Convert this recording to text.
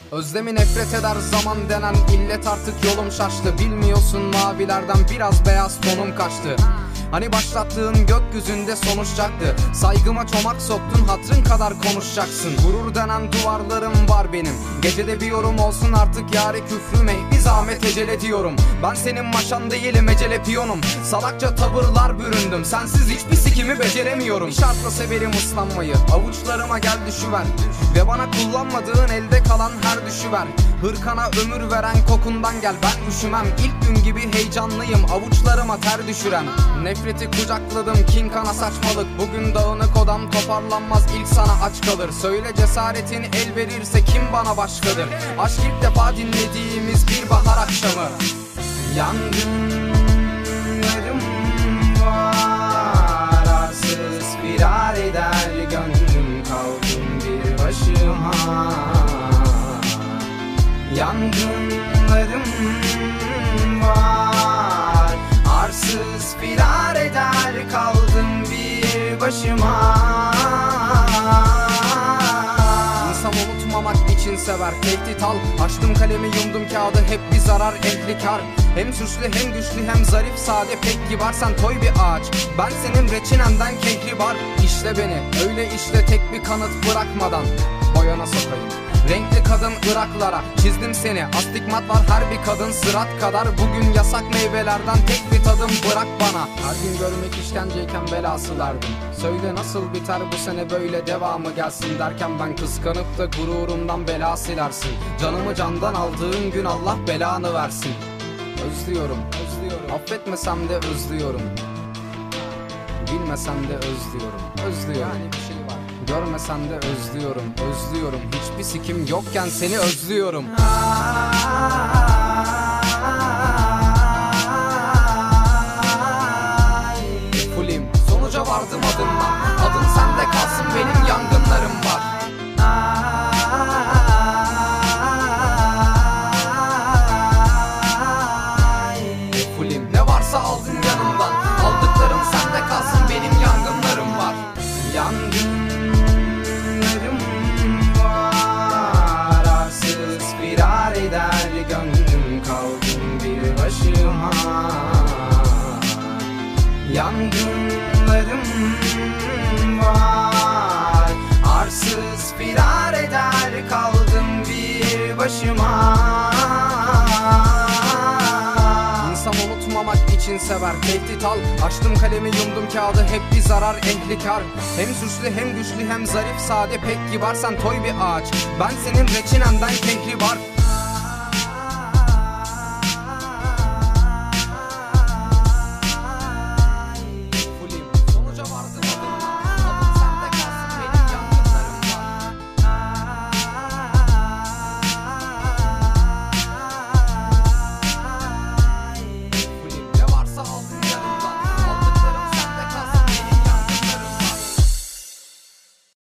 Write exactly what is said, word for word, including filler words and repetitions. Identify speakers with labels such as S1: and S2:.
S1: Özlemi nefret eder zaman denen illet, artık yolum şaştı. Bilmiyorsun mavilerden biraz beyaz tonum kaçtı. Hani başlattığın gökyüzünde sonuçacaktı. Saygıma çomak soktun, hatrın kadar konuşacaksın. Gurur denen duvarlarım var benim. Gecede bir yorum olsun artık yâre küfrüme, bir zahmet ecele diyorum. Ben senin maşan değilim, ecele piyonum. Salakça tavırlar büründüm, sensiz hiçbir sikimi beceremiyorum. Bir şartla severim ıslanmayı, avuçlarıma gel düşüver. Ve bana kullanmadığın elde kalan her düşüver. Hırkana ömür veren kokundan gel, ben üşümem. İlk gün gibi heyecanlıyım, avuçlarıma ter düşüren. Nefreti kucakladım, kin kana saçmalık. Bugün dağınık odam toparlanmaz, ilk sana aç kalır. Söyle cesaretin el verirse kim bana başkadır? Aşk ilk defa dinlediğimiz bir bahar akşamı. Yangınlarım var, arsız firar eder gönlüm, kaldım bir başıma. Yangınlarım var, arsız firar eder kaldım bir başıma. İnsan unutmamak için sever, tehdit al. Açtım kalemi, yumdum kağıdı, hep bir zarar, ehli kar. Hem suçlu hem güçlü hem zarif sade, pek kibar, sen toy bir ağaç. Ben senin reçinenden kehribar. İşle beni öyle işte, tek bir kanıt bırakmadan boyana sokayım. Renkli kadın Iraklara çizdim seni, astigmat var her bir kadın sırat kadar. Bugün yasak meyvelerden tek bir tadım bırak bana. Her gün görmek işkenceyken belası verdim. Söyle nasıl biter bu sene, böyle devamı gelsin derken ben kıskanıp da gururumdan bela silersin. Canımı candan aldığın gün Allah belanı versin. Özlüyorum, özlüyorum, affetmesem de özlüyorum. Bilmesem de özlüyorum, özlüyorum. Yani bir şey var. Görmesen de özlüyorum, özlüyorum. Hiçbir sikim yokken seni özlüyorum. Fulim, sonuca vardım adımla. Adın sende kalsın, benim yangınlarım var. Fulim, ne varsa aldın yanımdan. Aldıklarım sende kalsın, benim yangınlarım var. Yangın eder gönlüm, kaldım bir başıma. Yangınlarım var, arsız firar eder kaldım bir başıma. İnsan unutmamak için sever, tehdit al. Açtım kalemi, yumdum kağıdı, hep bir zarar, ehli kar. Hem suçlu hem güçlü hem zarif sade, pek kibar, sen toy bir ağaç. Ben senin reçinenden kehribar.